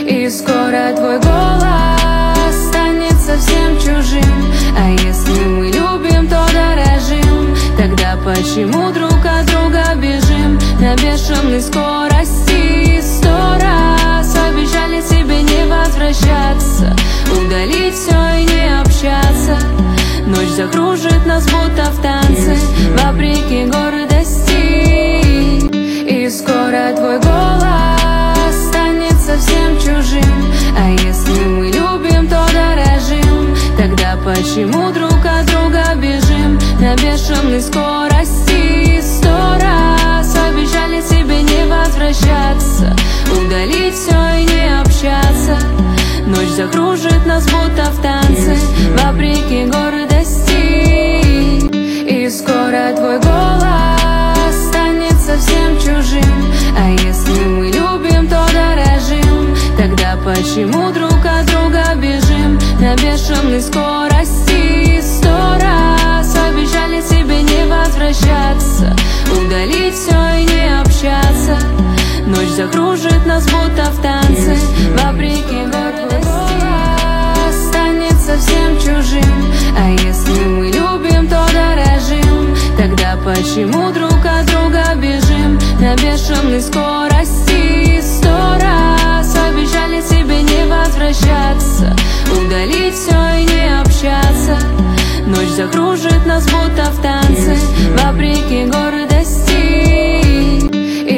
И скоро твой голос станет совсем чужим. А если мы любим, то дорожим. Тогда почему друг от друга бежим на бешеной скорости? 100 раз обещали себе не возвращаться, удалить все и не общаться. Ночь закружит нас будто в танце, вопреки гордости. И скоро твой голос станет совсем чужим. А если мы любим, то дорожим. Тогда почему друг от друга бежим на бешеной скорости? 100 раз обещали себе не возвращаться, удалить все и не общаться. Ночь закружит нас будто в танце, вопреки гордости. И скоро твой голос станет совсем чужим. А если мы любим, то дорожим. Тогда почему друг от друга бежим на бешеной скорости? 100 раз обещали себе не возвращаться, удалить все и не общаться. Ночь закружит нас будто в танце, вопреки гордости. Станет совсем чужим. А если мы любим, то дорожим. Тогда почему друг от друга бежим на бешеной скорости? 100 раз обещали себе не возвращаться, удалить все и не общаться. Ночь закружит нас будто в танце, вопреки гордости.